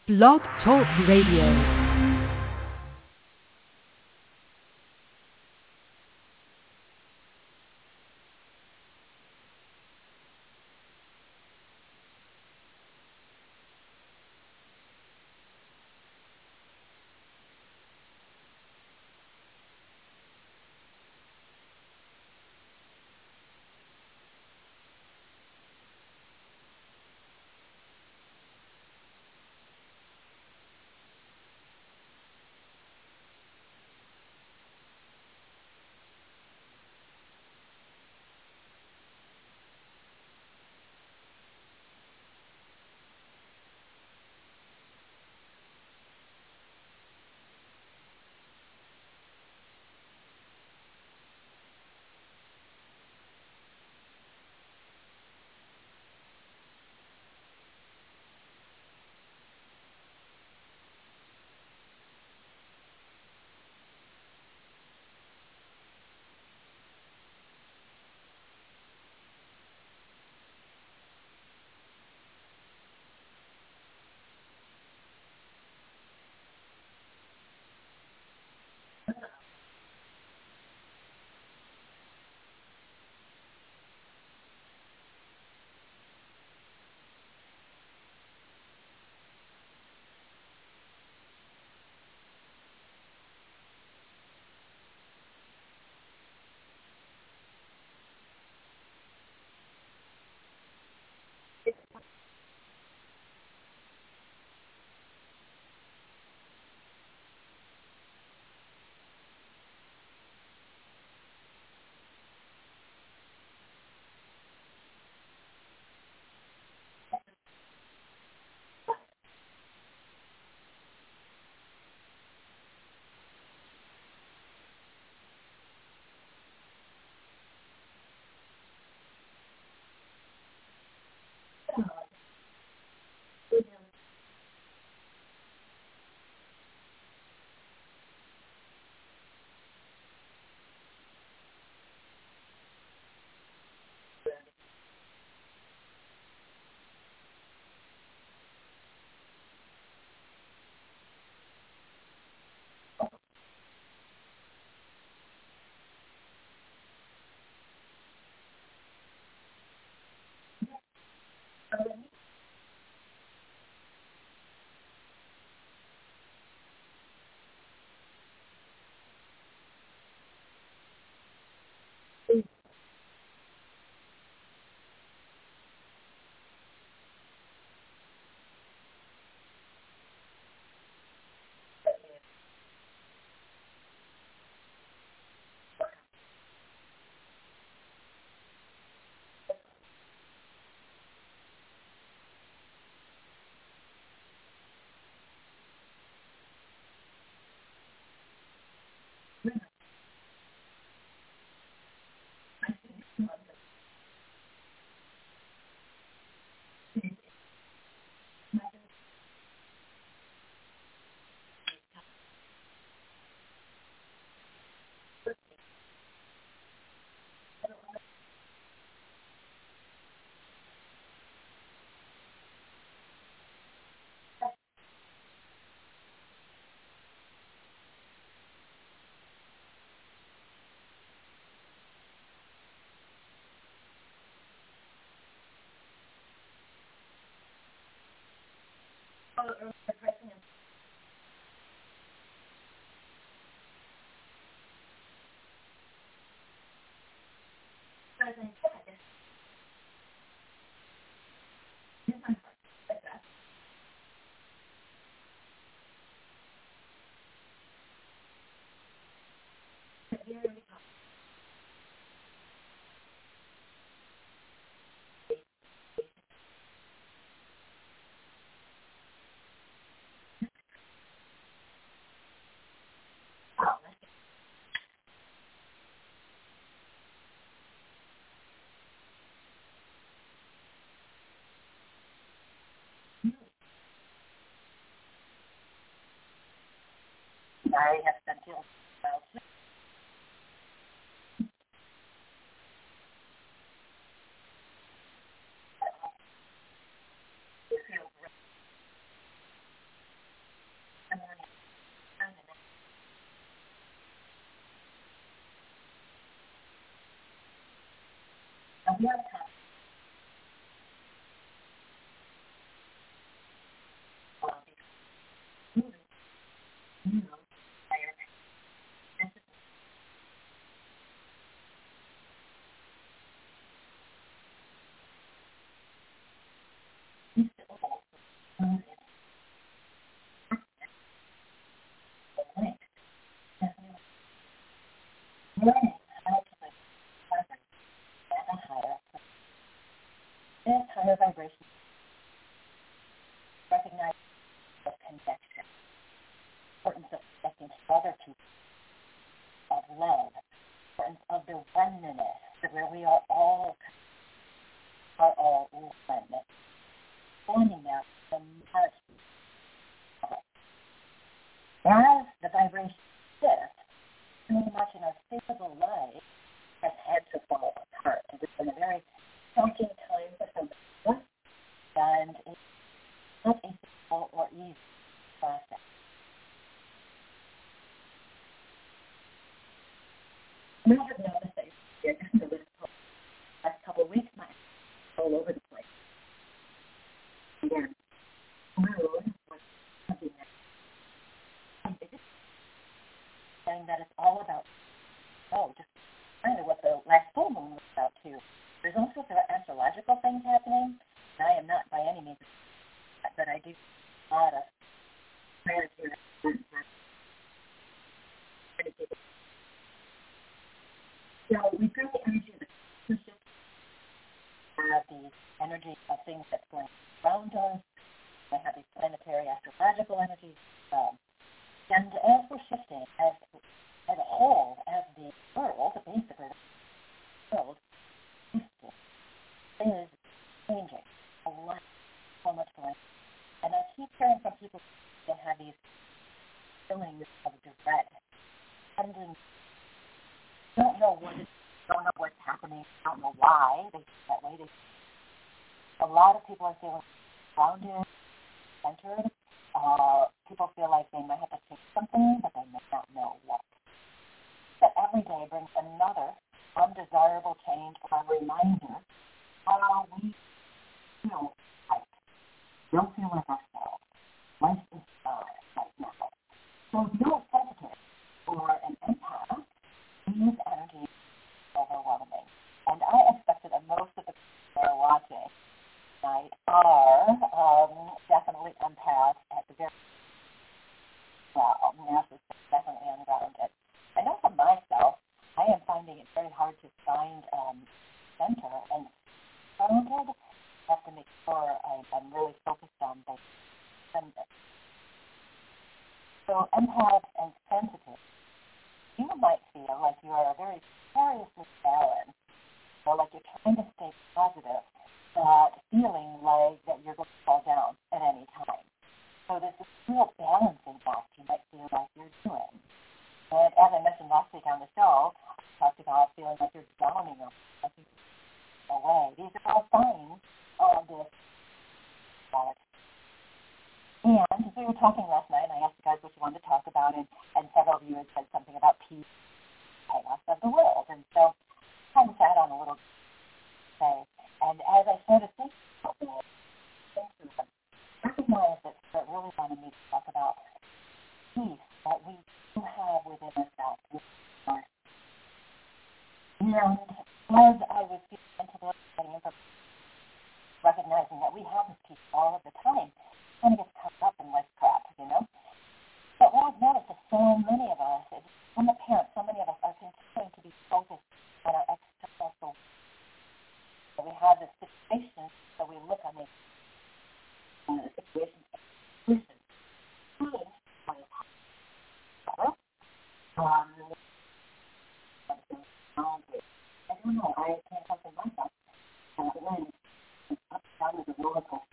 Blog Talk Radio. I have sent you. This higher vibration recognizes the connection, importance of connecting to other people, of love, importance of the oneness, where we are all one. Finding out the much of it. As the vibration shifts, pretty much in our physical life has had to fall apart. It's been a very shocking time for some of us, and it's not a simple or easy process. I have noticed that over the last couple of weeks, my all over the place. Again, mood was something saying that it's all about, just kind of what the last full moon was about too. There's also some astrological things happening, and I am not by any means, but I do a lot of gratitude. So we've got the energy of the consciousness, the energy of things that's going around us. We have these planetary astrological energies. And as we're shifting, as a whole, as the world, basically the world, is changing a lot, so much going on. And I keep hearing from people that have these feelings of dread, and don't know what's happening, don't know why they feel that way. A lot of people are feeling grounded, centered. People feel like they might have to change something, but they may not know what. But every day brings another undesirable change or a reminder how we feel like. Don't feel like ourselves. Life is hard right now. So if you're sensitive or an empath, these energies are overwhelming. And I expected that most of the people who are watching tonight are definitely empaths at the very narcissists, definitely ungrounded. I know for myself, I am finding it very hard to find center and grounded. I have to make sure I'm really focused on the center. So empath and sensitive, you might feel like you are very seriously balanced, or like you're trying to stay positive, but feeling like that you're going to fall down at any time. So there's this real balancing act you might feel like you're doing. And as I mentioned last week on the show, I talked about feeling like you're drowning or something away. These are all signs of this quality. And as we were talking last night, I asked you guys what you wanted to talk about, and several of you had said something about peace, chaos of the world. And so I kind of sat on a little say. And as I started thinking about this, recognize that it really wanted me to talk about peace that we do have within ourselves. And as I was getting into this, recognizing that we have this peace all of the time, kind of gets caught up in life crap, But what I've noticed is so many of us, I'm a parent, so many of us are continuing to be focused on our external soul. So we have this situation, so we look on this situation, I don't know, I can't help it myself. Up down with the roller coaster.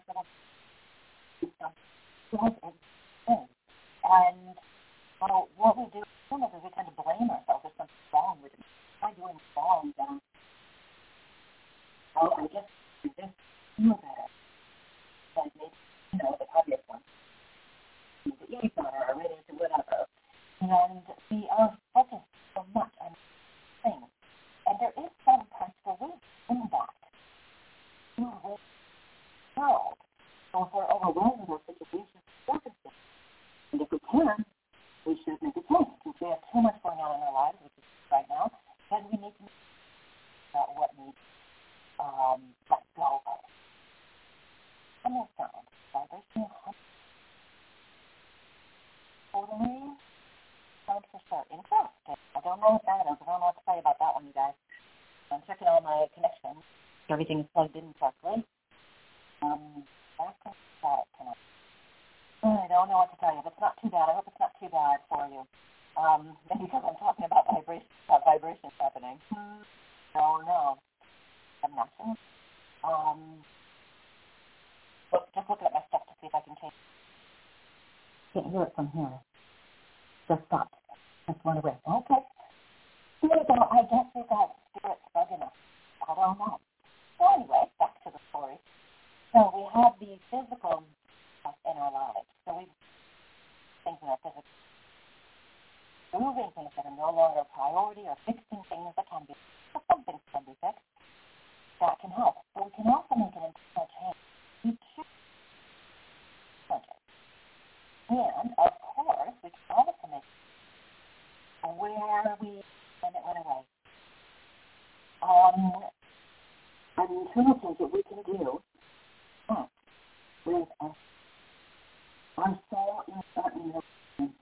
And so what we do is we tend to blame ourselves if something's wrong with me. Am I doing wrong? Then, I guess I just feel better. Like maybe, the obvious one. To eat better or ready to whatever. And we are focused so much on things. And there is some practical wisdom in vibration totally sound for sure. Interesting. I don't know what that is. I don't know what to tell you about that one, you guys. I'm checking all my connections. Everything is plugged in correctly. Back to that tonight. I don't know what to tell you, but it's not too bad. I hope it's not too bad for you. Maybe because I'm talking about vibrations happening. No. I'm not sure. Just looking at my stuff to see if I can change. Can't hear it from here. Just stopped. Just went away. Okay. Here we go. I guess you got spirits bugging us. I don't know. So anyway, back to the story. So we have the physical stuff in our lives. So we things in our physical, moving things that are no longer a priority or fixing things that can be, or some things can be fixed. That can help. But we can also make an internal change. We choose changes. And of course, we can also make where we when it went away. An internal change that we can do with our soul in certain ways.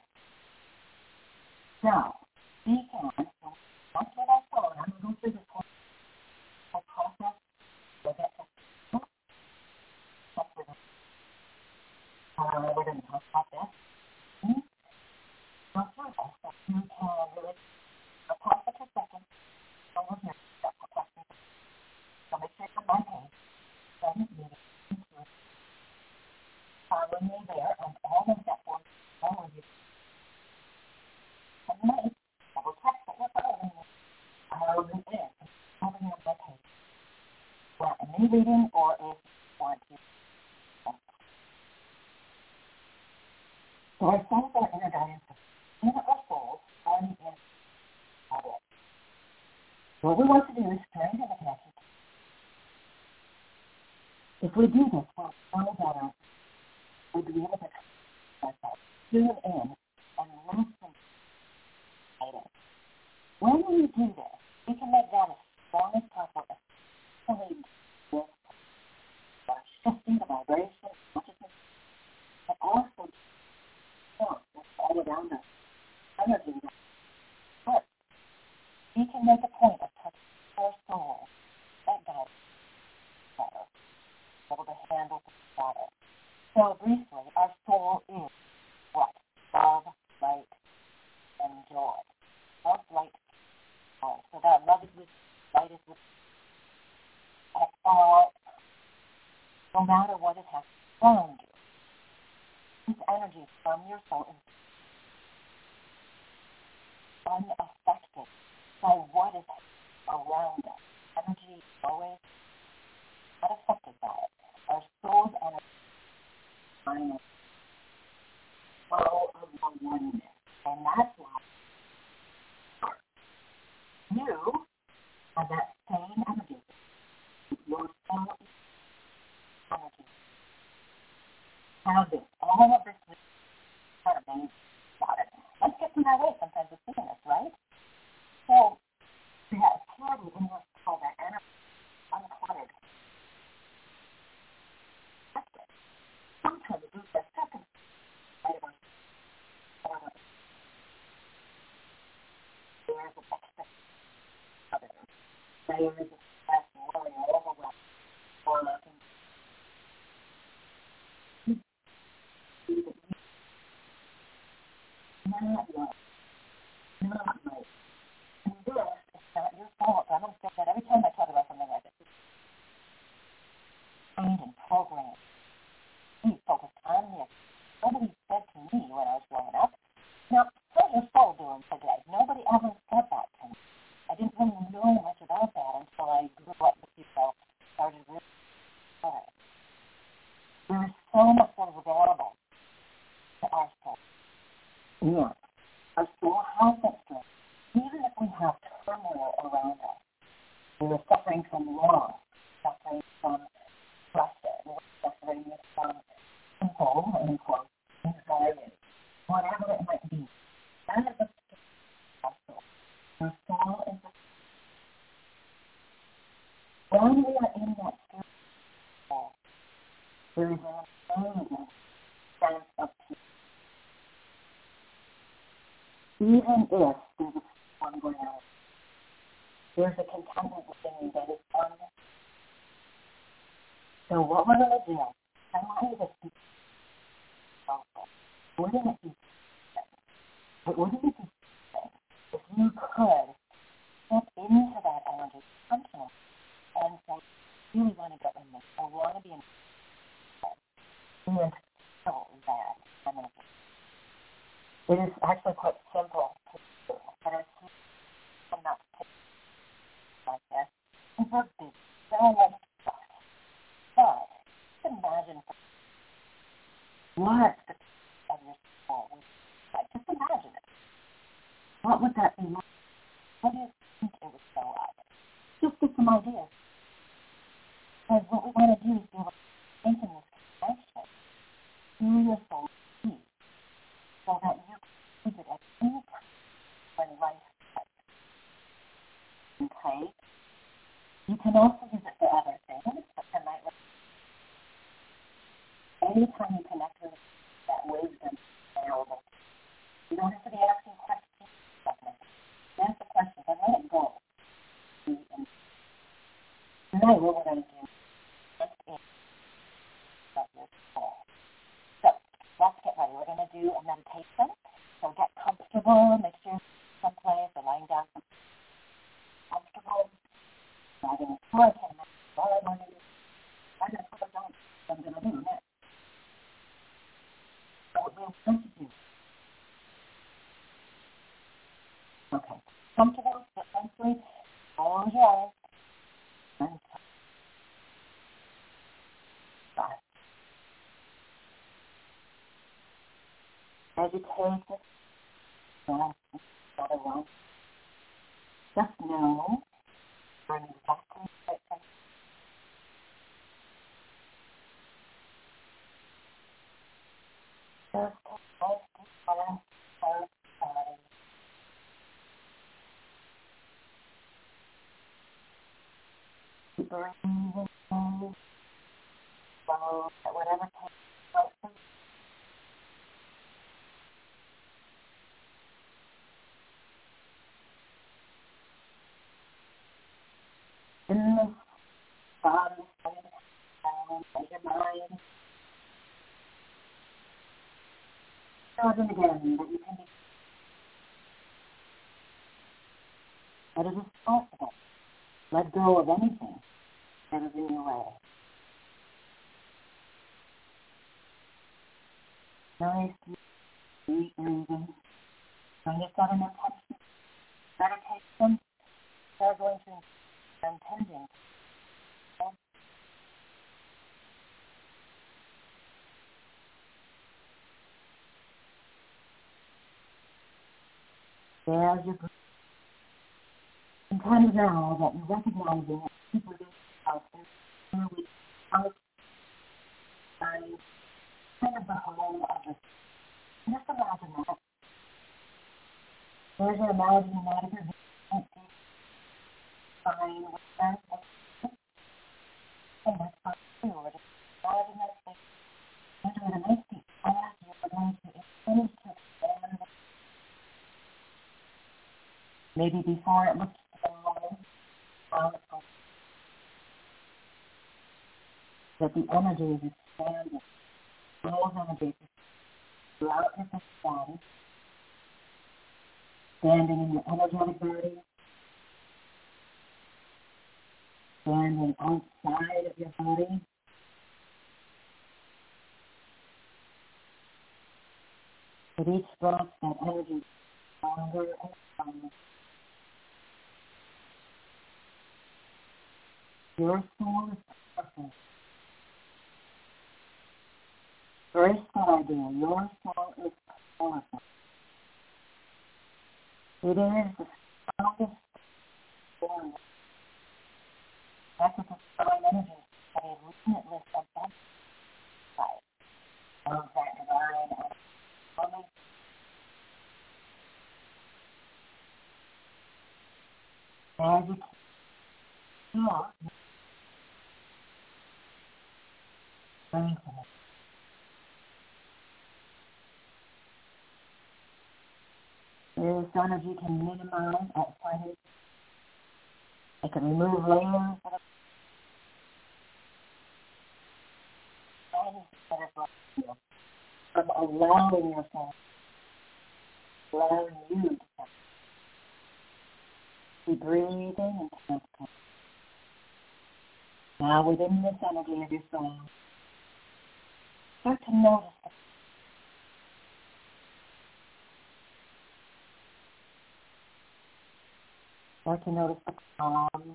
Now, we can, that's what I told. I'm going to go through this whole process. We'll get to we're going to talk about this. Go through this. So you can really pause it for a second. So we'll hear that question. So make sure you're on my page. Then you follow me there, and all of that will follow you. And then double check that you're following me. I'll be there. Follow me on my page. Want a new reading, or if you want to. So our souls are inner guidance. In our souls are the inner guidance. What we want to do is strengthen the connection. If we do this, we'll know better. We'll be able to ourselves, tune in, and listen to it. When we do this, we can make that as strong as possible, especially with shifting the vibration, consciousness, but also all around us, energy. But we can make a point of touching our soul, that guides better, able to handle the better. So briefly, our soul is what? Love, light, and joy. Love, light, joy. So that love is with, light is with, no matter what is happening around you. This energy from your soul is unaffected by what is around us. Energy is always not affected by it. Our soul's energy is flow of the oneness. And that's why you have that same energy. Your soul is energy. Having all of this kind of things about it. Let's get in our way sometimes with seeing this, right? So, we have clarity in your soul, that energy, uncluttered. That's it. Sometimes we do the second side of our soul. There's a extra other. Layers of stress, worry, overwhelm, or looking. Not love. Not light. And this is not your fault. I'm going to say that every time I talk about something like this. Trained and programmed. We focused on this. Nobody said to me when I was growing up, now, how's your soul doing today? Nobody ever said that to me. I didn't really know much about that until I grew up with people, started really learning. There's so much that is available to our soul. Yeah. Our soul has that strength. Even if we have turmoil around us, we're suffering from loss, suffering from pressure, we're suffering from simple, unquote, anxiety, whatever it might be. That is the strength of our soul. Our soul is the when we are in that soul, there is an amazing even if there's a storm going on, there's a contentment within you that is on. So what we're going to do, I want you to speak powerful. Wouldn't it be if you could step into that energy, functional, and say, I really want to get in this. I want to be in this. And feel that energy. It is actually quite simple to do, but it's not like this. It's a big, very much stuff. But just imagine what the of your soul would be like. Just imagine it. What would that be like? What do you think it would show up? Just get some ideas. Because what we want to do is be able to think in this connection through your soul peace so that you can use it at any time when life touches. Okay? You can also use it for other things. Anytime you connect with that wisdom available, you don't have to be asking questions. Ask the questions and let it go. Tonight, what we're going to do is of your soul. So, let's get ready. We're going to do a meditation. So get comfortable. Make sure you're someplace or lying down comfortable. Not in a car. I can't imagine all I want to do. I'm going to put it on. I'm going to do next. So what we're going to do. Okay. Comfortable, sit nicely. Close your eyes. And start. As you take this breath, other one, just know you're in exactly the right place. Just take nice deep breaths out of the body. Keep breathing slow, at whatever pace you like to. In this body, down, let your mind chosen again that you can be, that it is possible. Let go of anything that is in your way. Nice, deep breathing. When you've got an intention, meditation, they're going to intending. There's your breath. Sometimes now that you're recognizing that people do yourself and really outside kind of the home of the. Just imagine that. There's your imagining that of your empty spine with that. And that's how you do it. Imagine that space. Enter with a nice deep breath. You're going to finish to expand. Maybe before it looks small, that the energy is expanding. Those energies throughout your body, standing in your energetic body, standing outside of your body. With each breath, that energy is stronger and stronger. Your soul is perfect. Very small idea. Your soul is powerful. It is the strongest form. That's the divine energy that is limitless abundance of that divine energy. As you feel strengthening. This energy can minimize outside it. It can remove layers that are from allowing yourself, allowing you to be breathing and connecting. Now within this energy of your soul, start to notice it. Start to notice the calm.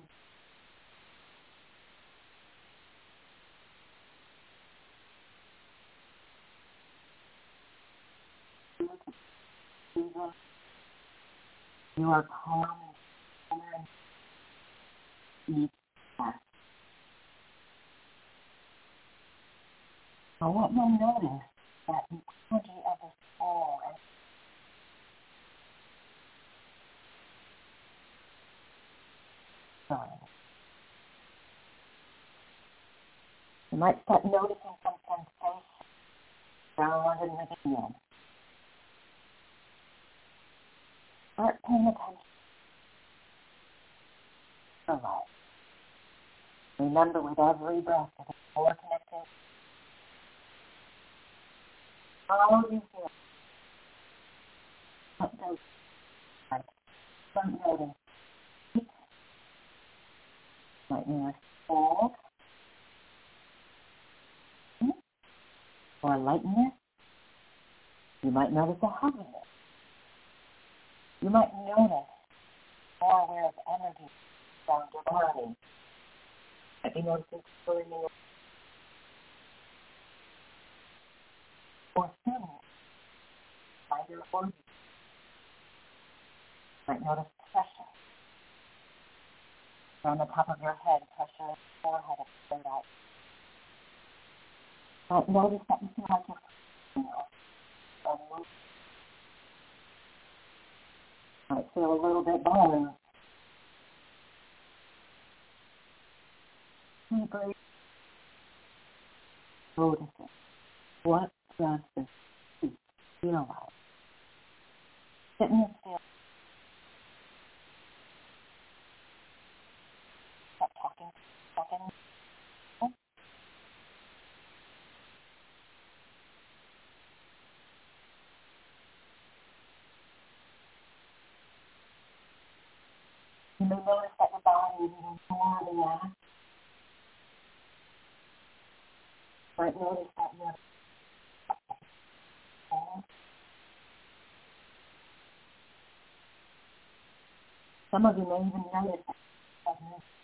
You are calm and each breath. Now what you'll notice that the energy of the soul and sun. You might start noticing some sensation down in the skin. Start paying attention to life. Remember, with every breath, that it's more connected. How do you feel? What does like some notice? Might mean a fall or a lightness. You might notice a heaviness. You might notice more aware of energy around your body. Might be noticing feeling or feeling by your organs. Might notice pressure on the top of your head, pressure on the forehead and third eye. Might notice that you feel like you're or moving. Might feel a little bit better. Deeply noticing what does this feel like. Sit in this feel. Stop talking. Second. You may notice that your body is even more relaxed. You might notice that you're some of you may even notice that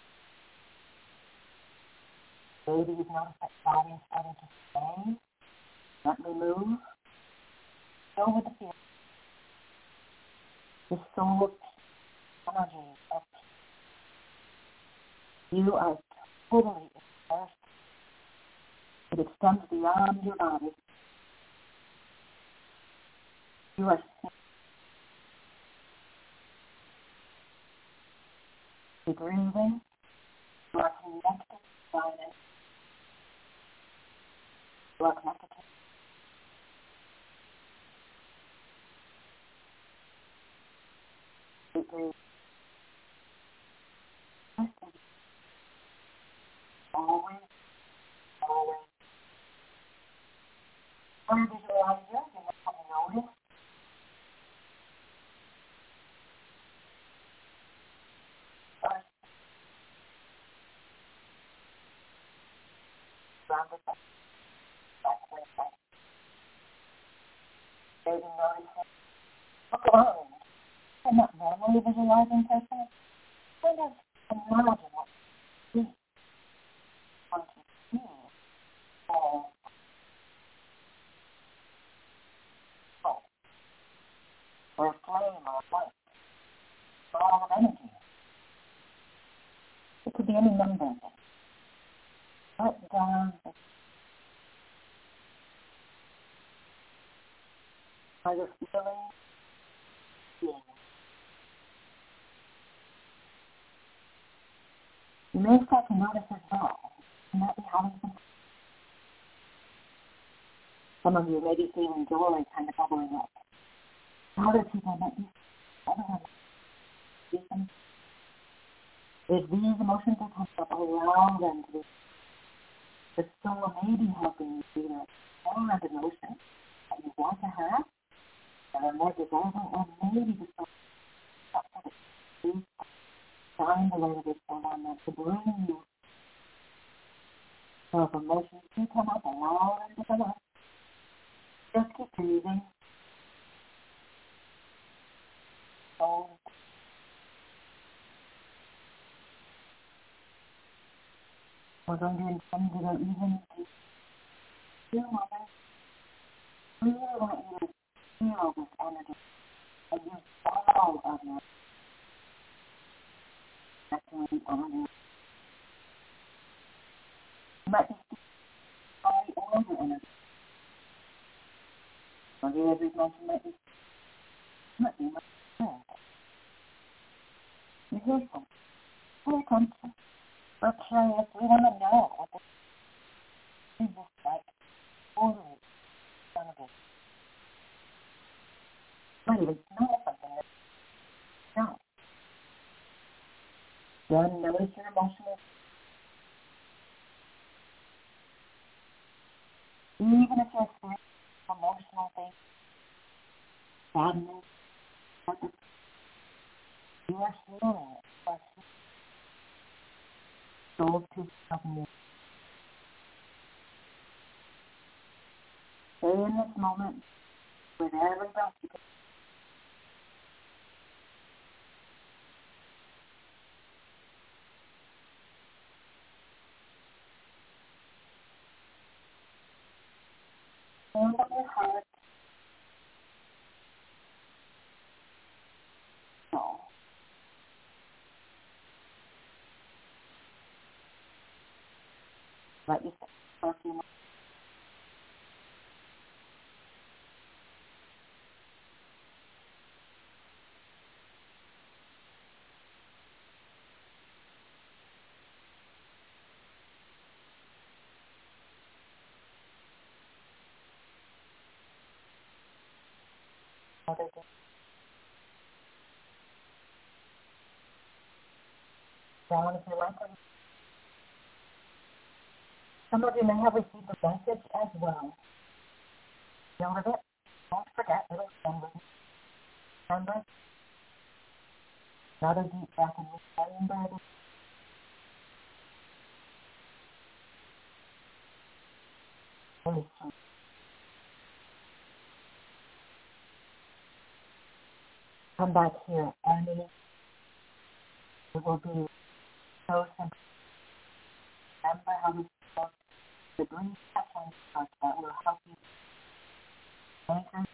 maybe you've noticed that your body is starting to sway, not move. Go with the feeling. The soul energy of you are totally immersed. It extends beyond your body. You are breathing. You are connected to silence. You are connected to deep breathing. Always. When you visualize this, you might notice first surrounded by way. Maybe noticing. Look around. I'm not normally visualizing person. Kind of imagine what you see. What you see. Or a flame or a light. Ball of energy. It could be any number of things. Up, down. Are you feeling? Seeing. You may start to notice as well. You might be having some of you may be feeling joy kind of bubbling up. Other people might be other ones. If these emotions are coming up, allow them to be. The soul may be helping you see that all of emotions that you want to have that are more desirable, or maybe the soul is find the way to respond on them to bring you. So if emotions do come up, allow them to come up. Just keep breathing. So we're going to intend to go even few moments. We really want you to feel this energy and use all of your actually energy. You might be body or your energy. Or the every mention might be much good. You hear something. Pay attention. We're curious. We want to know what this is like. Totally energy. You might even smell something that's not. Then notice your emotional. Even if you're experiencing emotional things, sadness, you are healing. You are soul to something. Stay in this moment with every breath you can. Stand up your heart. No. Let yourself for a few moments. Down if you like. Some of you may have received the message as well. Know of it. Don't forget, it'll stand with you. Remember? Another deep breath and remember this. Really sweet. Come back here, and it will be so simple. Remember how we spoke the brief touch that will help you anchor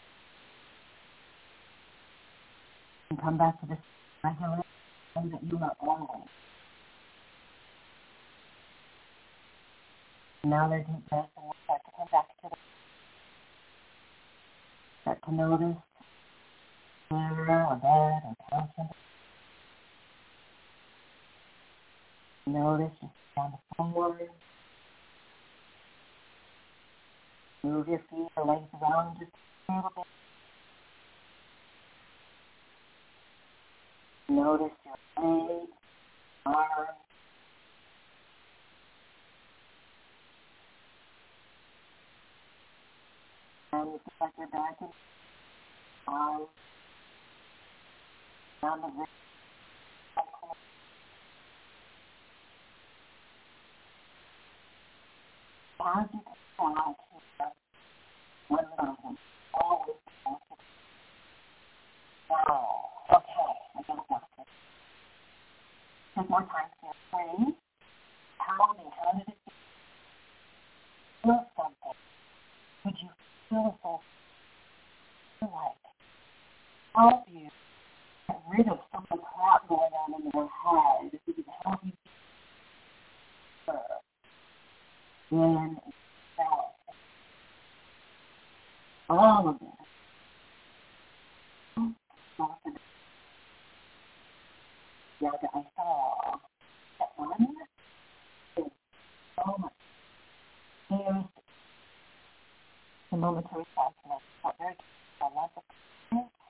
and come back to this regular thing that you are always. Now they're deep breaths and we'll start to come back to the start to notice mirror or bed or couch. Notice just down the forward. Move your feet or legs around just a little bit. Notice your legs, arms. And you feel like your back is arms. Down the wrist. As you can try to one button. Always wow. Okay, I got that. Take more time to breathe. Tell me, how did it feel something? Could you feel so like help you get rid of some of the crap going on in your head? If it could help you in itself. All of it. Yoga I saw that one is so much. Here's the momentary fascination. Very I love it.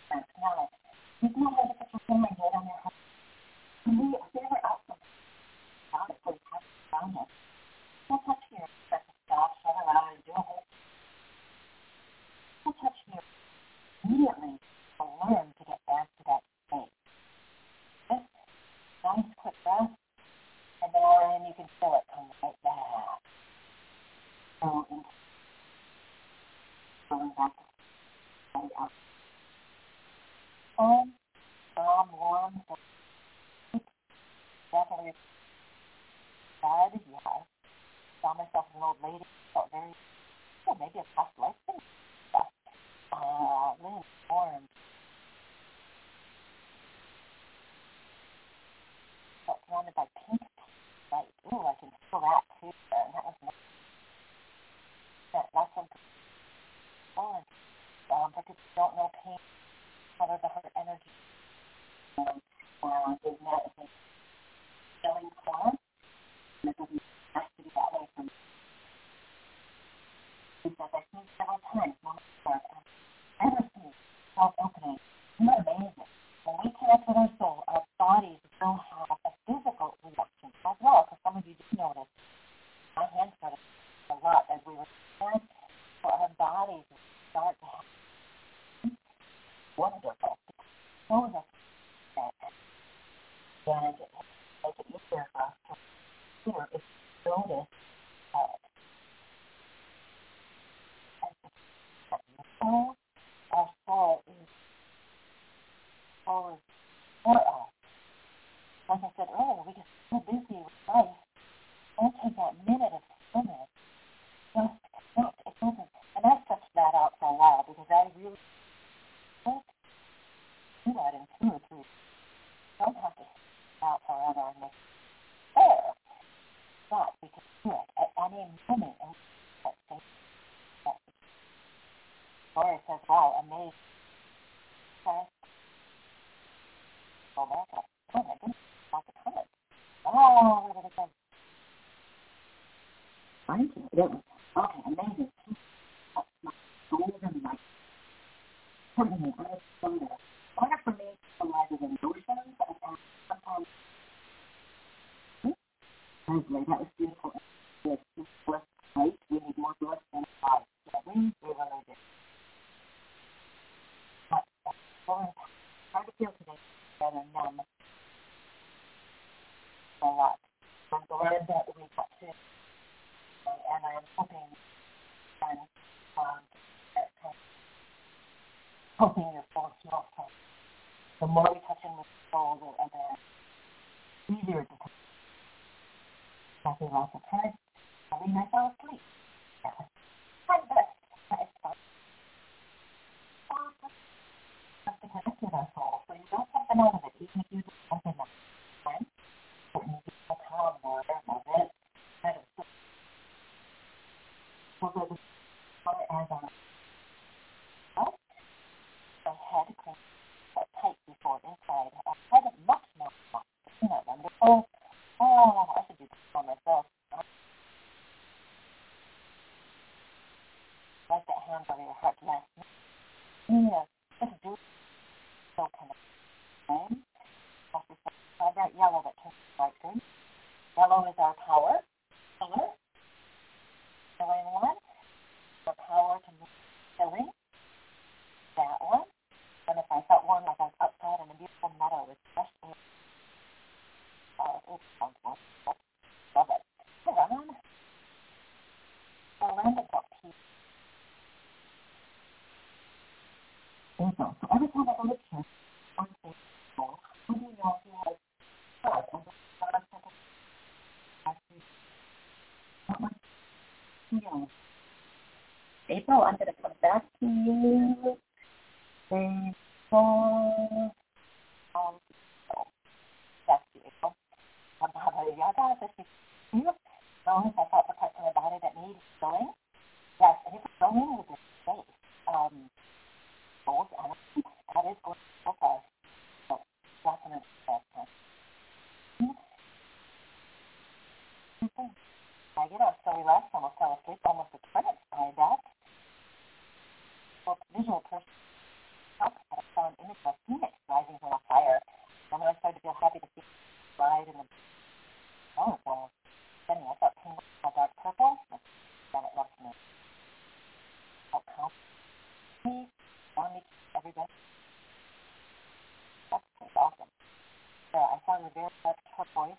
Now, you can have to put my head on your heart. We are out of the house around us. We'll touch here. Start to stop, shut her out, and do a whole. We'll touch here immediately to learn to get back to that state. Just nice quick breath, and then you can feel it come right back. So into going back to the out. Home, warm, definitely bed, yes. Saw myself as an old lady, felt very, maybe a past life thing. Really warm. Felt surrounded by pink light. Ooh, I can feel that too. And that was nice. That's some fun. For people who don't know pain, color the heart energy. Is that a healing form? And it doesn't have to be that way for me. Because I've seen several times, ever seen self-opening. Isn't that amazing? When we connect with our soul, our bodies will have a physical reaction as well. Because some of you did notice, my hands started a lot as we were connected. So our bodies start to have wonderful. Shows us that. And it makes it easier for us to hear if you notice our soul is for us. Like I said earlier, we get so busy with life. Don't take that minute of stillness. Just connect. It doesn't. And I've touched that out for a while because I really do that in 2 or 3. Don't have to sit out forever and make it fair. But we can do it at any moment and that same story says, wow, amazing. Okay. Go back up. Oh my goodness, about to comment. Oh, where did it go? Thank you. Okay, amazing. That's my golden light. Certainly, I have some there. Water for me symbolizes emotions and sometimes translate. That was beautiful. It's bliss, right? We need more bliss in life. We really do. But hard to feel today rather numb a lot. I'm glad that we got to, and I'm hoping and helping your soul heal. The more we touch in with the soul, the easier it becomes. Happy lots of time. I mean, I fell asleep. It's fun. Have to connect with our soul, so you don't something out of it, even if you do something that's fine. But you feel calm or of it. That is so. So the color as our head can tight before inside. Our head is much more soft. Isn't that wonderful? Oh, I should do this for myself. Like that hand over your heart. Yes. Yeah. Just do so kind of thing. Also, bright yellow that turns bright green. Yellow is our power color. Filling one. The power to move filling. That one. And if I felt one like I was outside in a beautiful meadow with fresh air. Oh, it sounds wonderful. Love it. Lemon. The land is got peace. There you go. So every time I go to church, I'm thankful. Who do you know who has God? And not much feeling. April, I'm going to come back to you. April. Back to you, April. If I felt the parts of my body that need filling. Yes, and it's filling with this space. Both energy, that is going to help us. So, definitely. I get up so relaxed, almost fell asleep, almost a trance by that. So, visual person, I found a phoenix rising from a fire. And then I started to feel happy to see it ride in the well, then I thought pink was dark purple, and then it looked to me. Felt confident. Found me every day. That's pretty awesome. So I saw the very dark turquoise.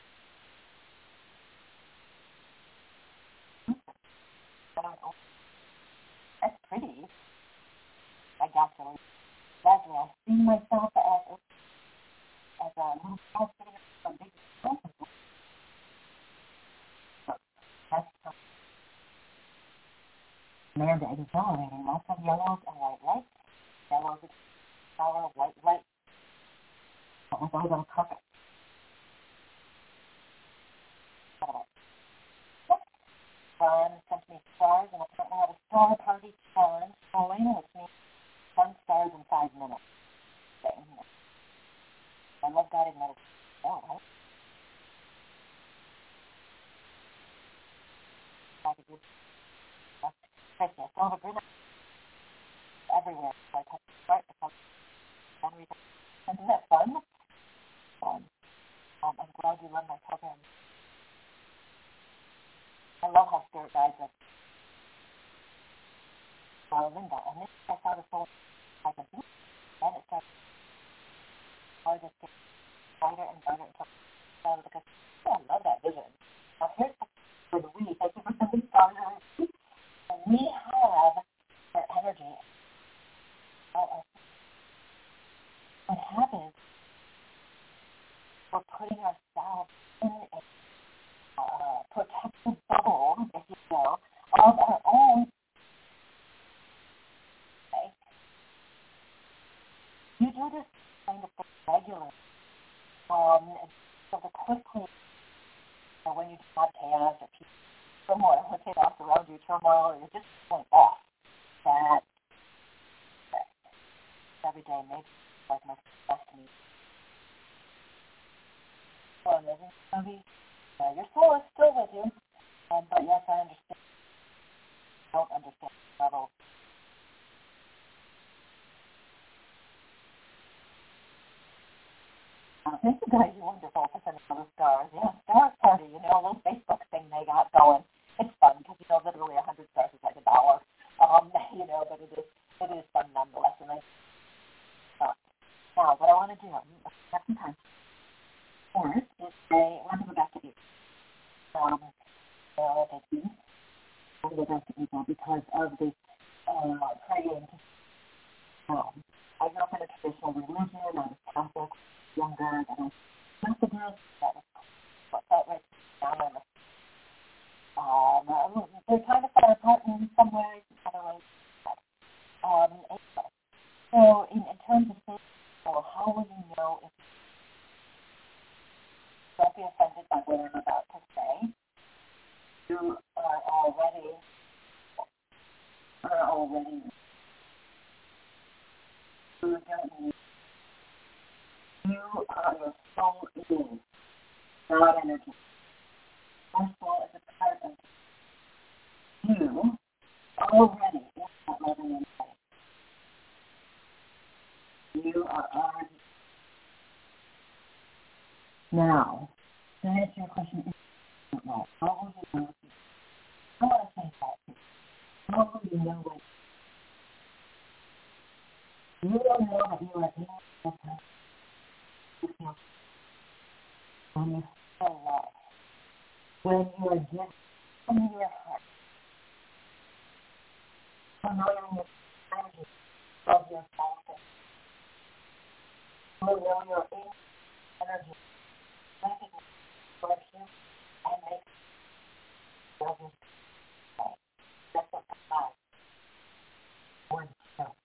That's pretty. I got to Leslie, I see myself as a little girl sitting in a big house. That's Amanda accelerating lots of yellows and white lights. Yellows is color, white light. That was all on carpet. Ron sent me stars, and apparently I had a star party challenge going, which means 1 star in 5 minutes. Thing. I love guided meditation. Oh, right? I could do Tracy, I saw the green everywhere. So I touched the start because isn't that fun? I'm glad you love my program. I love how spirit guides us. Linda, and then I saw the soul like a beat, and it started to get brighter and brighter until because I love that vision. Now here's for the we. Thank you for sending stars. And we have our energy. What happens? We're putting ourselves in a protected bubble, if you will, of our own. Okay? You do this kind of thing regularly. So the quickly, when you have chaos or turmoil, or chaos around you, turmoil, or you're just going off. That every day makes like my best to me. So amazing, Toby. Your soul is still with you, but yes, I understand. Don't understand the level. Thank you guys, you're wonderful for sending all the stars. Yeah, Star Party, a little Facebook thing they got going. It's fun because, literally 100 stars is like $1. But it is fun nonetheless. And now, what I want to do, I have some time. First, is I want to go back to you. Thank you. I want to go back to April because of this praying. I grew up in a traditional religion. I was Catholic, younger than I was Methodist. That was what felt right now. They're kind of far apart in some ways, in other ways. So, in terms of faith, how will you know if don't be offended by what I'm about to say? You are already. You don't need. You are your soul is God energy. Your soul is a part of you already in that loving insight. You are already. Now, to answer your question, how will you know? I want to say that. How will you know what? You will know that you are in the presence. When you feel love, when you are given from your heart, when you're in the energy of your soul, when you're in energy, recognize what you and make loving. That's what God wants to know.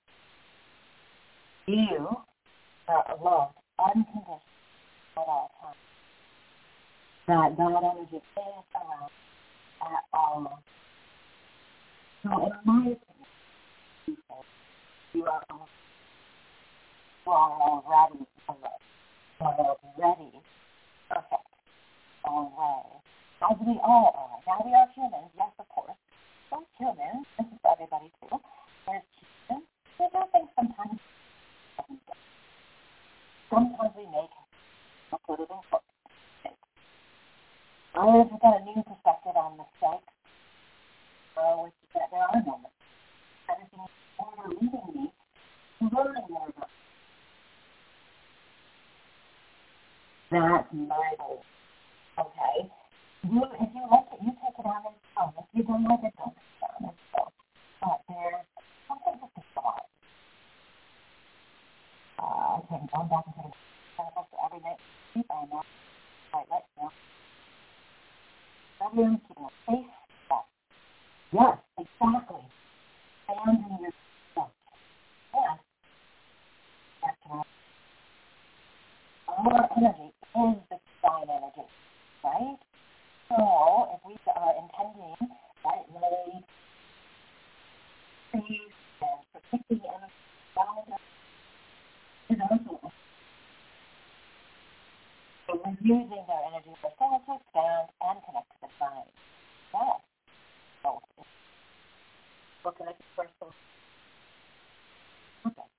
You are loved unconditionally at all times. That God energy is around at all times. So in my opinion, you are already loved. You are already perfect. Always. As we all are. Now we are humans, yes, of course. We're humans. This is everybody too. There's humans. We do things sometimes. sometimes we make repetitive mistakes. I've got a new perspective on mistakes, which is that there are moments. Everything is over leading me to learning more about it. That's my goal. Okay? If you like it, you take it on and come. If you don't like it, don't take it on and go. But there's something to think about. Okay, going back into the chemicals for every night. Sleep, I know. Right now. Bedroom, keeping it safe. Yes, exactly. Expanding yourself. And that's right. Our energy is the divine energy, right? So if we are intending that light, peace, and protecting energy around us is also. So we're using our energy for ourselves to expand and connect to the divine. Yes. So we're connected to ourselves. Okay.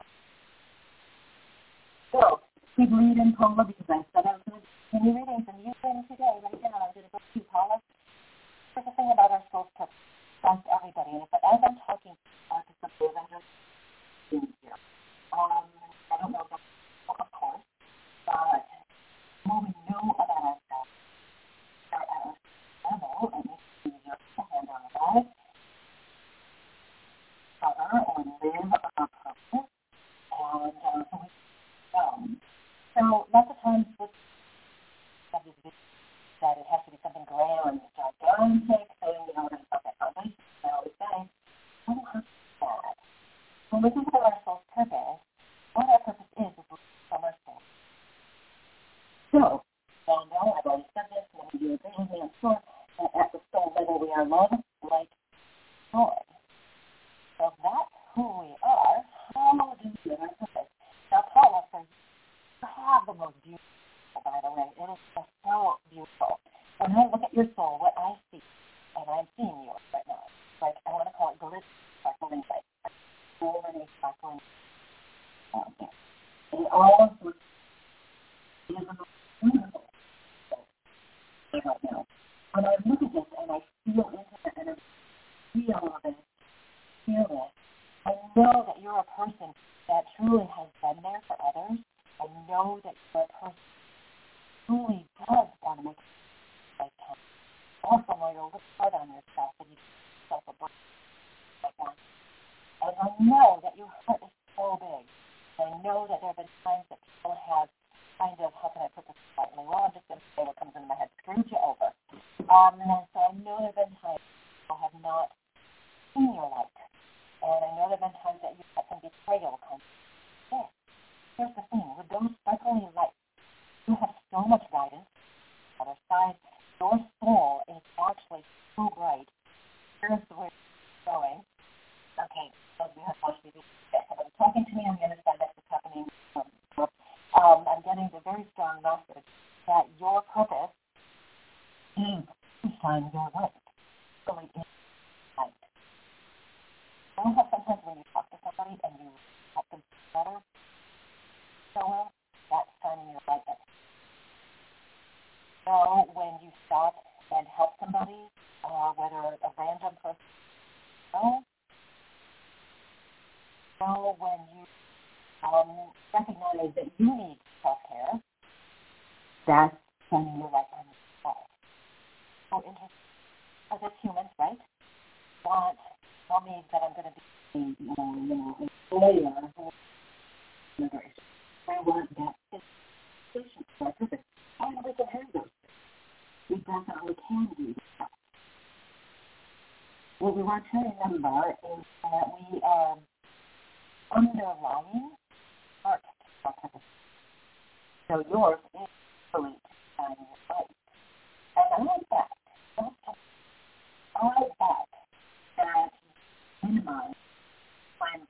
So keep reading Paula because I said I was going to continue reading from you today. Right now, I'm going to go to Paula. Here's the thing about our soul's purpose. That's everybody. And as I'm talking to somebody, I'm just being here. I don't know, of course, but when we know about ourselves, at our level, and if you use your hand on the bed, cover or live our purpose, and so we so lots of times with that it has to be something grand, gigantic thing, we're going to start that foundation. I always say, I don't have that. When we think about our soul's purpose, what our purpose is from our soul. So, I know I've already said this, when you agree with me, I'm sure that at the soul level we are love, like joy. So if that's who we are, how do we live our purpose? Now, Paula, for you have the most beautiful, by the way. It is just so beautiful. When I look at your soul, what I see, and I'm seeing yours right now, like I want to call it glitter, sparkling light. So many sparkling lights. And all of those beautiful right now. When I look at this and I feel into it and I feel it, I know that you're a person that truly has been there for others. I know that you're a person who truly does want to make a lifetime. Also know you'll look hard on yourself and you give yourself a break like that. And I know that your heart is so big. I know that there have been times that people have kind of, how can I put this slightly? Well, I'm just going to say what comes into my head. Screwed you over. So I know there have been times people have not seen your light. And I know there have been times that you've had some betrayal come. Yes. Here's the thing. With those sparkling lights, you have so much guidance. On the other side, your soul is actually so bright. Here's the way it's going. Okay, so you have watched me do this. If I'm talking to me on the other side, that's what's happening. I'm getting the very strong message that your purpose is to shine your light. Really is light. You know how sometimes when you talk to somebody and you help them better, so well, that's shining your light. So when you stop and help somebody, whether a random person, when you recognize that you need self-care, that's shining your light on yourself. So interesting. As humans, right? Want me that I'm going to be, employer who immigration. I want that patient for our purpose. And we can have those. We definitely can do that. What we want to remember is that we are underlying part of our purpose. So yours is really shining your light. And I like that. I like that minimize time.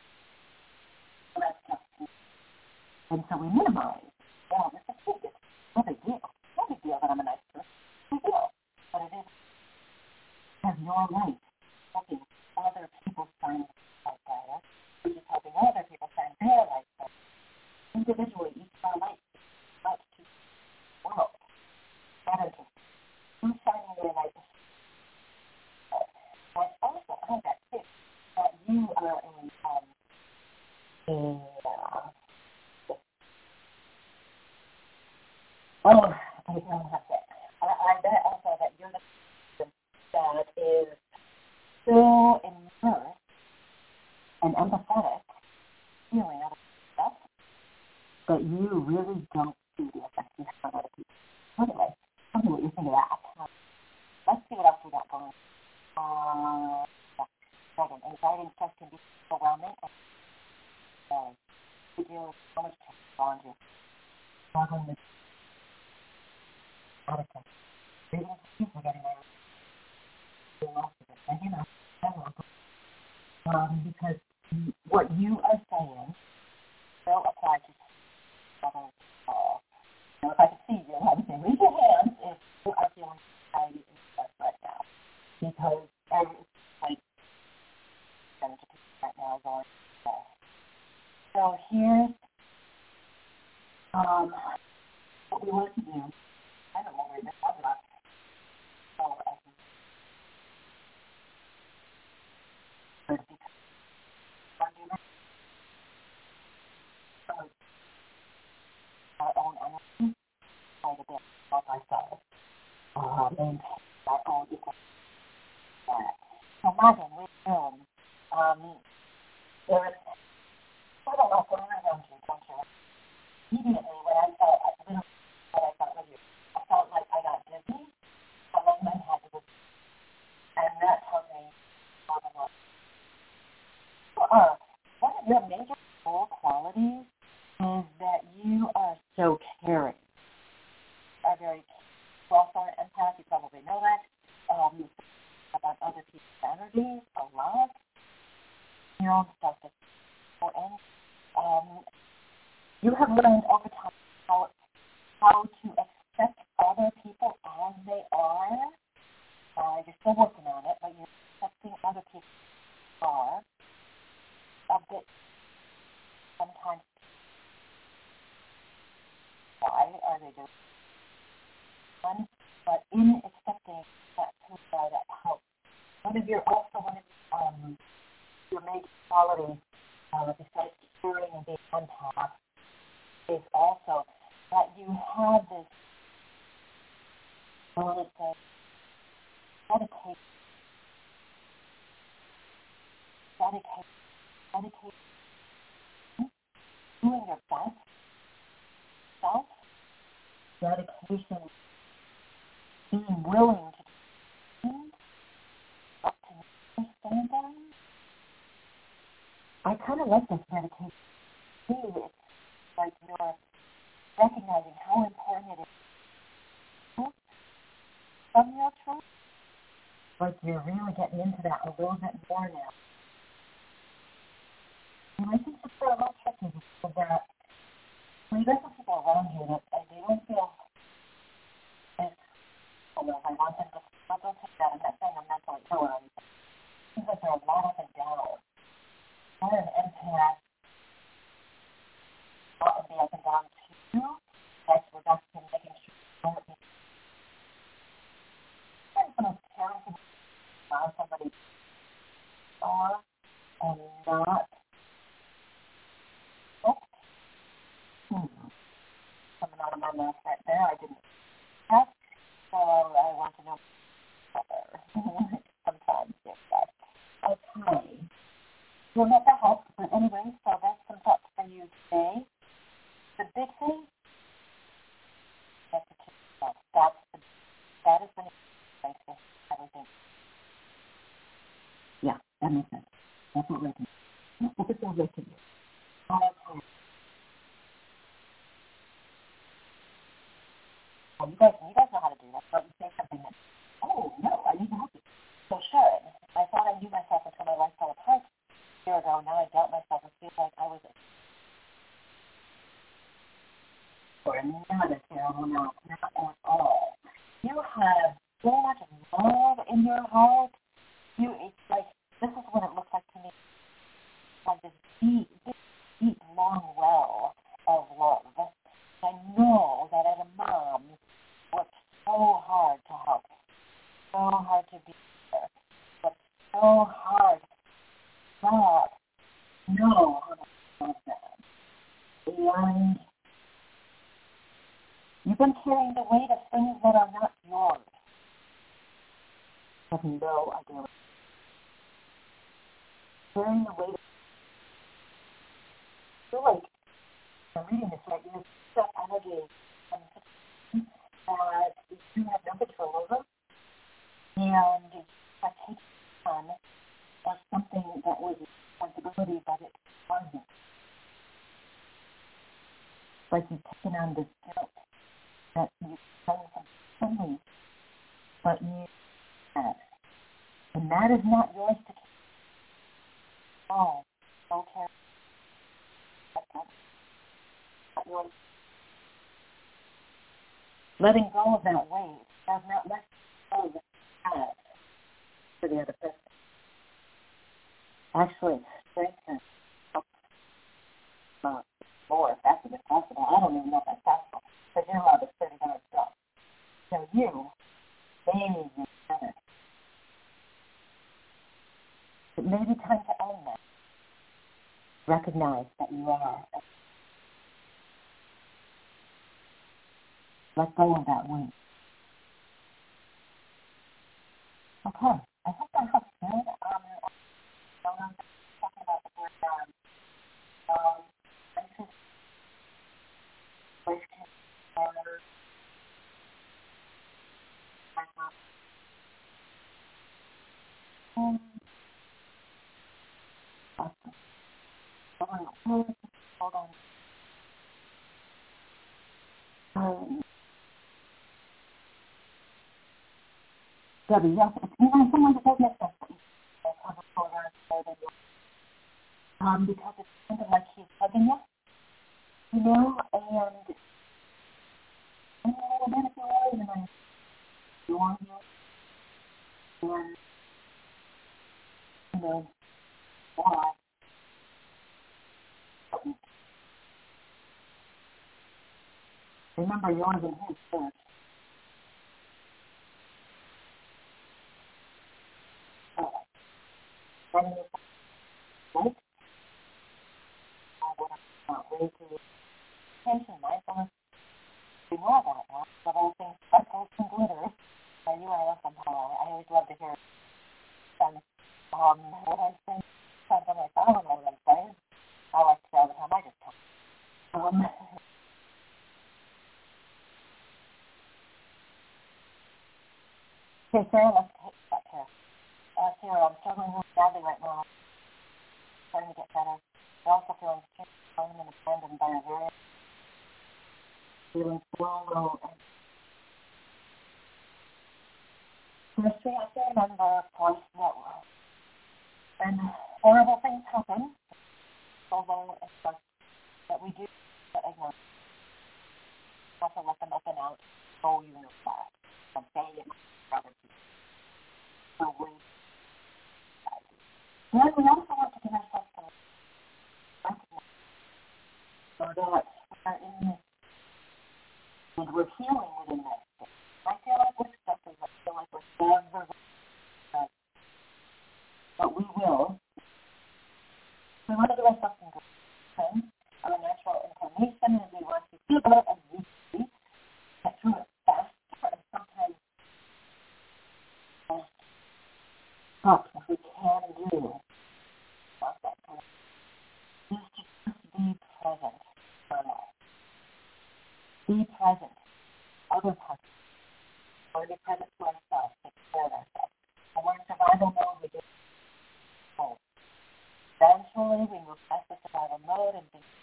And so we minimize. Well, this is big. No big deal. No big deal that I'm a nice person. Big deal. But it is because your light helping other people shine light brighter, which is helping other people shine their light brighter. Individually, each one of you are I don't have that. I bet also that you're the person that is so immersed and empathetic, feeling out of stuff, that you really don't see the effects you have on other people. Anyway, tell me what you think of that. Let's see what else we got going. Second, anxiety and stress can be overwhelming. We deal with so much challenges. Struggling with attitude. Reading people getting there. Because what you are saying will apply to other people. If I could see you, I would say raise your hands if you are feeling anxiety and stress right now. Because it's like right now going on. So here's what we want to do. I don't know where this is. So our own energy, quite a bit of ourselves, and our own equal. So imagine we're there is quite a lot going around you, don't you? Immediately when I felt what I felt with you, I felt like I got dizzy, felt like my head was, and that tells me one of your major core qualities is that you are so caring. Are very also an empath, you probably know that. About other people's energies a lot. Your own stuff is important. You have learned over time how to accept other people as they are. You're still working on it, but you're accepting other people as they are. A bit sometimes. Why are they doing one? But in accepting that who that helps. One of your major qualities, besides caring and being empath, is also that you have this, I want to say, dedication, doing your best self, dedication, being willing to do things up to your standards. I kind of like this meditation. It's like you're recognizing how important it is from your truth. Like you're really getting into that a little bit more now. Relationships are a lot tricky because that when you get some people around you that they don't feel as, I want them to, don't take that. I'm not saying I'm mentally ill or anything. It seems like they're a lot up and down. I'm an empath. Not to be up and down too. That's reduction, making sure you don't be. I'm going to carry around somebody and not. Coming out of my mouth right there, I didn't ask, so I want to know better. Sometimes, yes, that. Okay. Well, that helps, but anyway, so that's some thoughts for you today. The big thing, that is when it makes everything. Yeah, that makes sense. That's what we're doing. That's what we're doing. Okay. You guys know how to do that, but you say something that, oh, no, I need to help you. So sure, I thought I knew myself until my life fell apart a year ago. Now I doubt myself and feel like I was not a terrible not at all. You have so much love in your heart. It's like, this is what it looks like to me. Like this deep, long well of love. I know that as a mom, worked so hard to help, so hard to be there, worked so hard to love know how much you love them. And you've been carrying the weight of things that are not yours. You have no idea. Carrying the weight of, I feel like I'm reading this right, you have that energy that you have no control over, and you have taken on as something that was a responsibility, but it wasn't. Like you've taken on this guilt that you've done something silly, but you have. And that is not yours to keep. Oh, okay. That's not yours. Letting go of that weight does not let go of the past for the other person. Actually, strengthens more if that's even possible. I don't even know if that's possible. Because you're allowed to study by yourself. So you, they better. It may be time to own that. Recognize that you are. Let go of that weight. Okay. I hope that helps good. I'm talking about the word hold on. Debbie, yes, even someone that doesn't accept that because it's kind of like he's hugging you, and a little bit if you will, and then you want you, and, why? Remember yours and his first. Letting yourself right? Way to attention, mindfulness. We know about that. But all things sparkles and glitter. You are somehow. I always love to hear some what I say. Something like I don't know what I'm saying. I like to say all the time. I just talk. Okay, Sarah, let's take that here. Sarah, I'm struggling really badly right now. Trying to get better. I also feeling strong and abandoned by a very feeling so low. First, we have to remember, of course, that when horrible things happen, although it's just that we do ignore, we have to let them up and out. Oh, you know that. I'm saying it for other people. So we then we also want to give ourselves some recognition so that we're in this and we're healing within that space. I feel like we're stuck in that. I feel like we're never but we will. We want to give ourselves some good things. Our natural inclination is we want to feel better as we see, get through it faster, and sometimes but if we can do not that kind of is to just be present for a life. Be present. Other parts. Or be present to ourselves, take care of ourselves. And we're in survival mode, we just hold. Eventually, we move past the survival mode and think.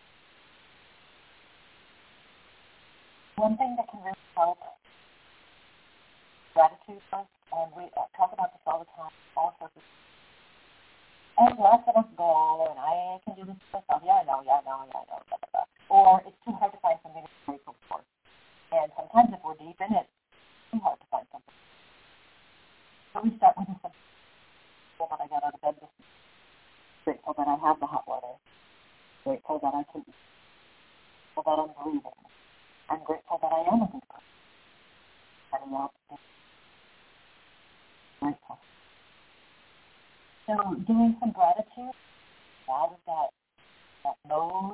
One thing that can really help gratitude first, and we talk about this all the time, all sorts of and let us go, and I can do this myself. Yeah, I know, blah, blah, blah. Or it's too hard to find something to be grateful for. And sometimes if we're deep in it, it's too hard to find something. So we start with this. Grateful that I got out of bed this morning. Grateful that I have the hot water. Grateful that I can eat. Grateful that I'm breathing. I'm grateful that I am a good person. Setting out grateful. So doing some gratitude out of that mode.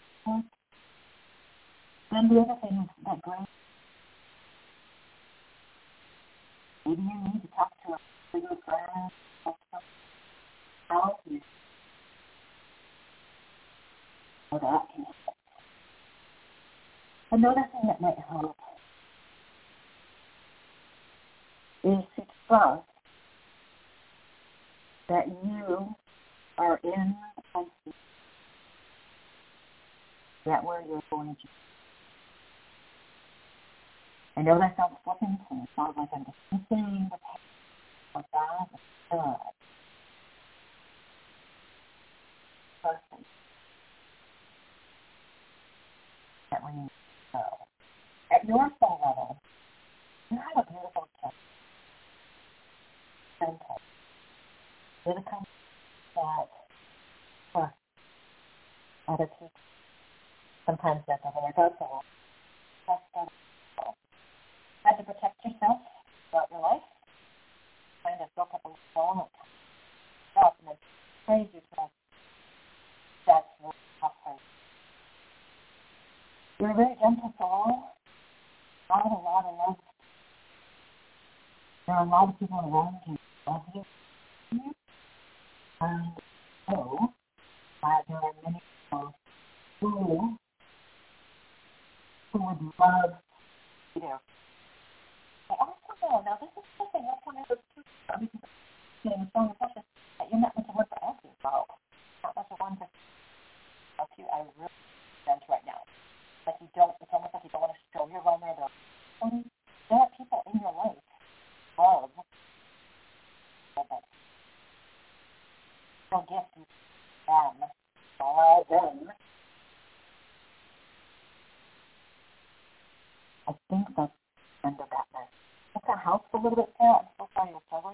Then the other thing is that great. Maybe you need to talk to a bigger friend or something else. So that can help. Another thing that might help is to trust that you are in a place that where you're going to. I know that sounds flippant and it sounds like I'm dismissing the pain of that, but trust that when you go at your soul level, you have a beautiful center. You're the kind that trust other people. Sometimes that doesn't work out so well. Trust other people. Had to protect yourself throughout your life. Kind of built up a wall of yourself and then praise yourself. That's really tough for you. You're a very gentle soul. A lot of love. There are a lot of people around you who love you. And so, there are many people who would love you. I also know, now this is something that's one of those two getting a strong impression that you're not much of one to ask you about. Not much of one to help you. I really sense right now. Like you don't, it's almost like you don't want to show your vulnerability. There are people in your life who love that. They'll gift you them, all them. I think that's the end of that mess. If that helps a little bit, Sarah, I'm so sorry you're struggling.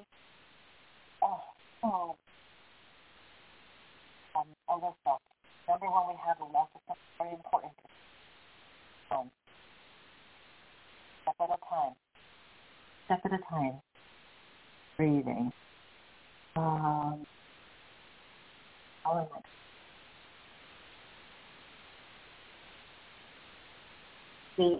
Other stuff. Remember when we have a loss of something very important? Step at a time. Step at a time. Breathing. How am I? See,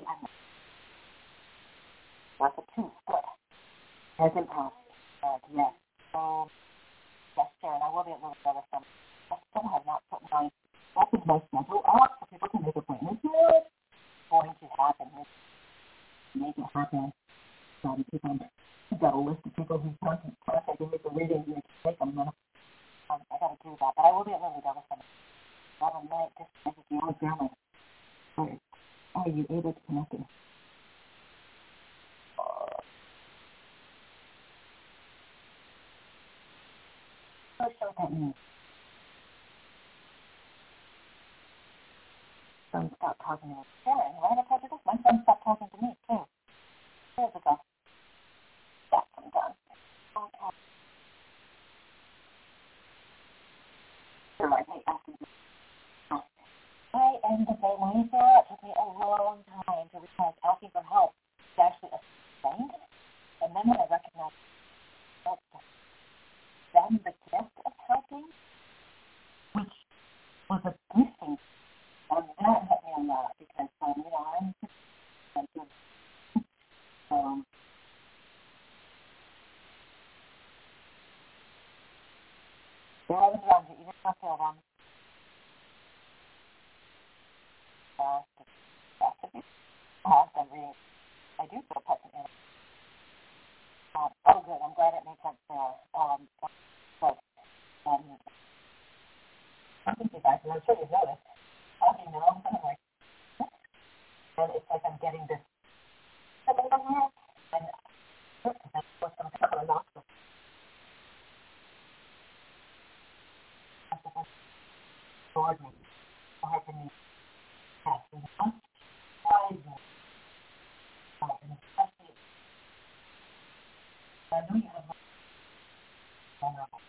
that's a 2. Good. Hasn't passed. Yes. Yes, Sharon, I will be at Little Brother Summit. I still have not put my schedule up so people can make appointments. It's going to happen. Make it happen. People, I've got a list of people who want to make the readings and make them. I got to do that. But I will be at Little Brother Summit. I'll night just message you all family. Are you able to connect it? Not sure what that means. Son stopped talking to me. Sharon, why did I tell you this? My son stopped talking to me, too. Years ago. Yes, I'm done. Okay. Sure, I hate asking you. I am the same way, Sarah. It took me a long time to realize asking for help is actually a strength. And then when I recognized then the gift of helping, which was a gifting, that helped me a lot because, I'm expensive. There I was around you, even if I feel them. I'm reading. I do feel pets and animals. Good. I'm glad it made sense there. But, I think you guys, and I'm sure you've noticed, talking now, I'm like, and it's like I'm getting this, and that's what's going to come out of the Lord me, or for me, yes, and unsurprising, and especially, I know you have vulnerable.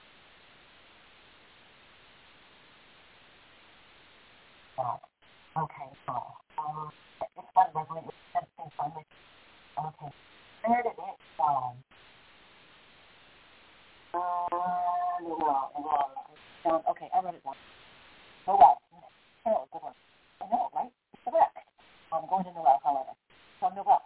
Okay, so, it's fun, resonate with everything finally. Okay, where did it go? down. Okay, I wrote it down. Noel. Oh, good one. I know, right? It's correct. I'm going to Noel, however. So Noel.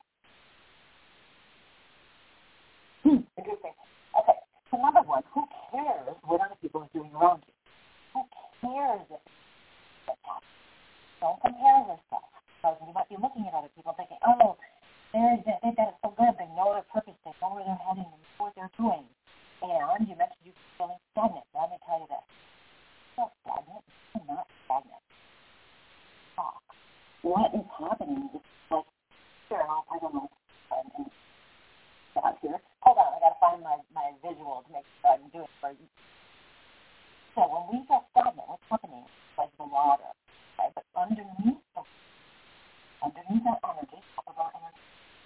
Interesting. Okay. So number one, who cares what other people are doing around you? Who cares if it's happening? Don't compare yourself. Because you might be looking at other people thinking, oh, they've got it so good. They know their purpose. They know where they're heading. They know what they're doing. And you mentioned you feeling stagnant. Let me tell you this. You're not stagnant. You're not stagnant. Stop. What is happening is like, sure, I don't know. And out here. Hold on, I got to find my visual to make sure I can do it for you. So when we feel stagnant, what's happening? It's like the water. Okay? But underneath that energy, top of our energy,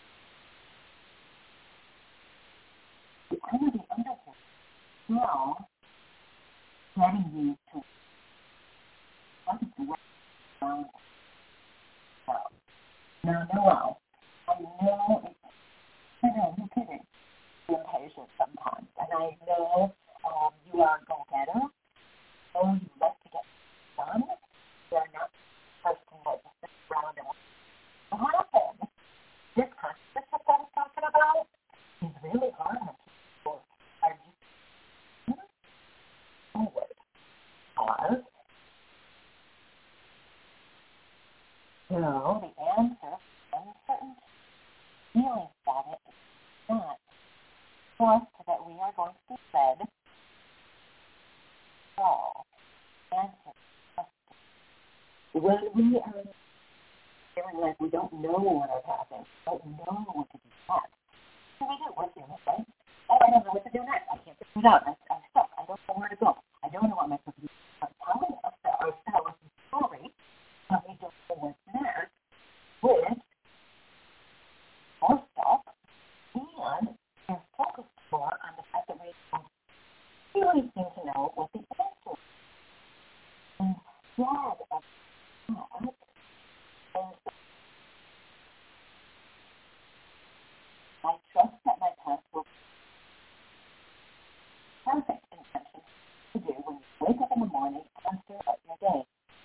the energy under here is now getting you to work around yourself. Now, Noel, I know you're kidding. Impatient sometimes, and I know you are a go-getter. Oh, you like to get done. You are not the person that just sits around and what happened? This consciousness that I was talking about is really hard on people. Are you forward? Pause. No, the answer is uncertainty. Feeling stagnant is not forced that we are going to be fed. So, answer when we are feeling like we don't know what our path is, don't know what to do next, what do we do? We're feeling, right? Oh, I don't know what to do next. I can't figure it out. I'm stuck. I don't know where to go. I don't know what my purpose is. I'm telling ourselves a story, but we don't know what's next with more stuff, and we're focused more on the fact that we don't really seem to know what the answer is. Instead of that, I trust that my path will be perfect intention to do when you wake up in the morning and start your day.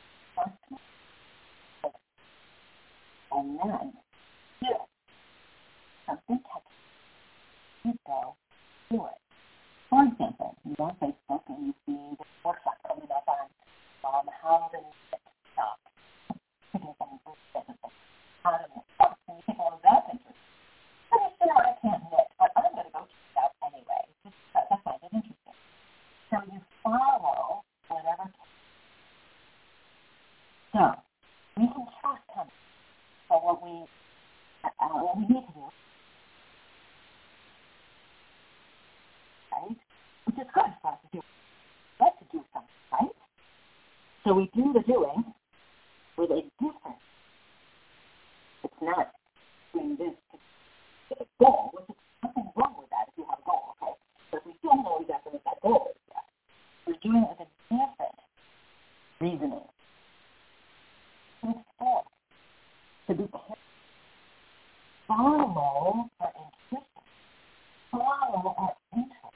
And then, something touches you, go do it. For example, you go on Facebook and you see the workshop coming up on how to stop. How to stop. And you think, well, that's interesting. Pretty sure I can't knit, but I'm going to go check it out anyway. Just because I find it interesting. So you follow whatever. So we can trust him for what we need to do. Right? Which is good for us to do. Like to do something, right? So we do the doing with a difference. It's not doing this to get a goal, which is nothing wrong with that if you have a goal, okay? But we don't know exactly what that goal is yet. We're doing it with a different reasoning. To explore, to be careful. Follow our intuition. Follow our interest.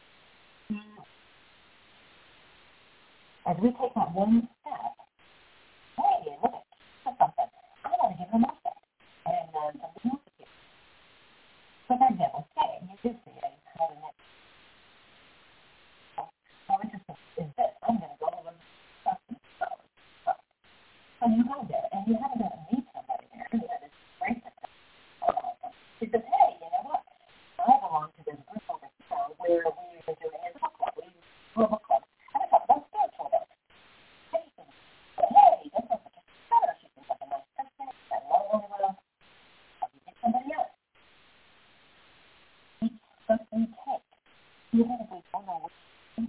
As we take that one step, hey, look at something. I want to give them a step. And then something else appears. So for example, say you do see it, how the next. How interesting is this? I'm going to go over something. So you go there, and you haven't got to meet somebody there. You have this great success. He says, hey, you know what? I belong to this group over here where we are doing a book club. We do a book club. And I talk about spiritual books. Hey, that's not such a better. She seems like a nice person. I love her well. I'll meet somebody else. Each step we take, even if we don't know what to do.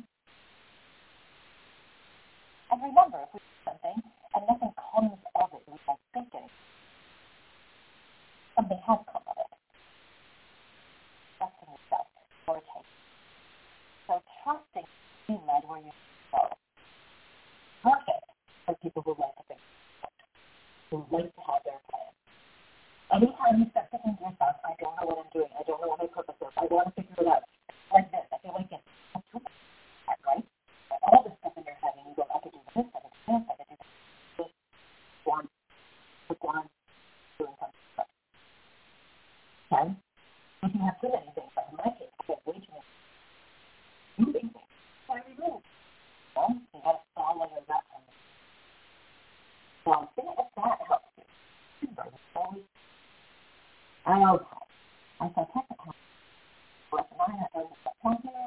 And remember, if we do something and nothing comes of it, we don't think anything. Something has come of it. Trusting yourself or take. So trusting you led where you go. Perfect for people who like to think, who like to have their plan. Anytime you start thinking to yourself, I don't know what I'm doing, I don't know what my purpose is, I want to figure it out, like this, I feel like it's too much, right? All this stuff in your So you got to follow your gut. So see if that helps you. Okay. And so technically, with mine, it goes up one here.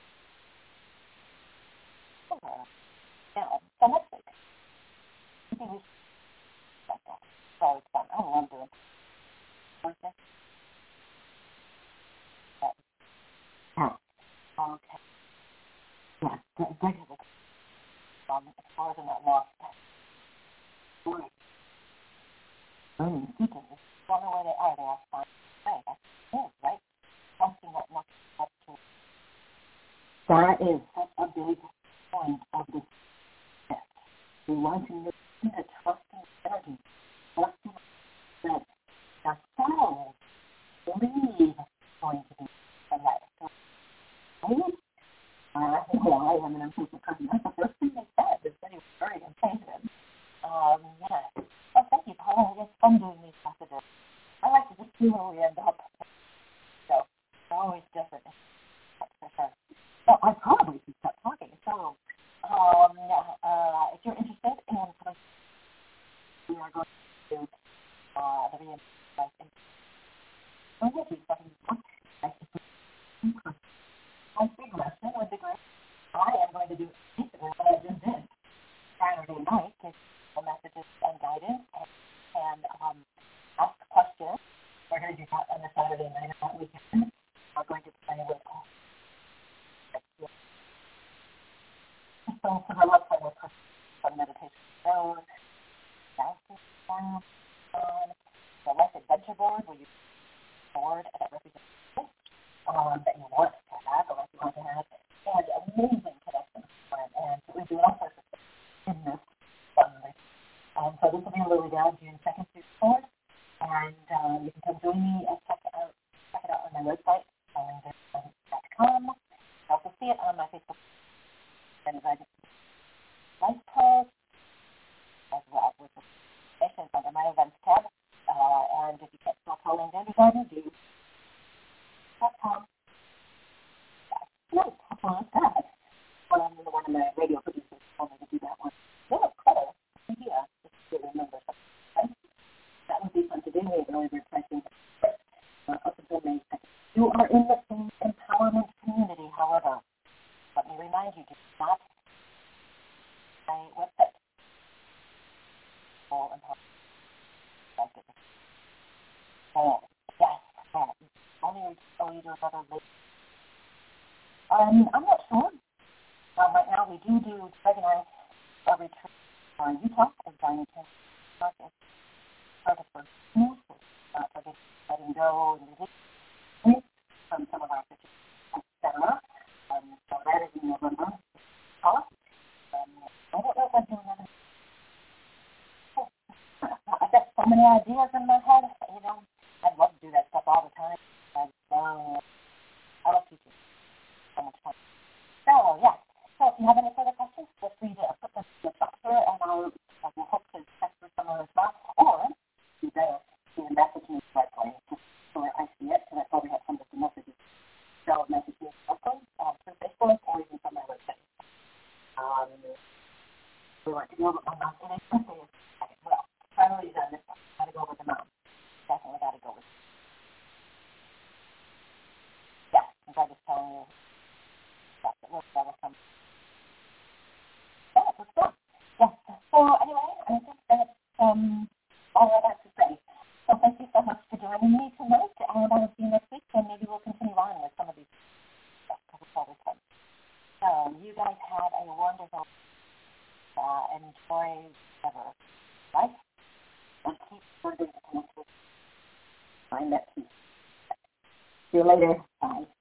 Now, so next week, maybe we should like that. It's always fun. I love doing Thursday. Okay. Yeah, regular. As far as I'm not lost, learning teaching is the only way they are. They are fine. Right. That's it, right? Something that not up to. That is such a big point of this test. We want to listen to trusting energy, trusting that the soul believe going to be the light. So, I mean, I'm super cousin. That's the first thing they said. They said he was very impatient. Yeah. Well, thank you, Paula. It's fun doing these messages. I like to just see where we end up. So, it's always different. That's for sure. So, I probably should stop talking. So, if you're interested in coming, we are going to the reinforcement. So, we'll do something. My big lesson would be great. I am going to do basically what I just did Saturday night, give messages and guidance and ask questions. We're going to do that on the Saturday night of that weekend. We're going to play with so for the website we'll put some meditation shows, the Life Adventure Board where you board that represents that you want to have, or you want to have, and amazing connections. And we do all sorts of things in this. So this will be really down June 2nd through 4th, and you can come join me and check it out on my website, paulinegibson.com. You also see it on my Facebook and life post as well, with information under my events tab. And if you can't spell Pauline Vandergarden, do .com. Nice. How fun is that? One of my radio producers told me to do that one. What a cool idea. Just to remember something. Okay? That would be fun to do. We have early bird pricing up until May 2nd. You are in the same empowerment community, however. Let me remind you, do not my website. Full empowerment. Oh, yes. Only you do another link. I'm not sure. Right now we do Greg and I a retreat Utah and Johnny King Market. Part of the news, not for just letting go and release from some of our situations, etc. So that is in November. I don't know if I'm doing that. I've got so many ideas in my head, I'd love to do that stuff all the time. I love teaching. So much fun. So, yeah. So, if you have any further questions, feel free to put them in the chat here, and we'll hope to check for someone as well. Or, you better message me directly, just so I see it, and I probably have some of the messages. So, message me directly through Facebook or even from my website. We want to go over my mom today. Well, finally done this one. Got to go with the mom. Definitely got to go with it. Yeah, I'm just telling you. That was some. Yeah, let's go. Yeah. So anyway, I think that's all I have to say. So thank you so much for joining me tonight, and I will see you next week, and maybe we'll continue on with some of these stuff because it's always fun. So you guys have a wonderful enjoy ever, right? And keep working to connect with. Find that peace. See you later. Bye.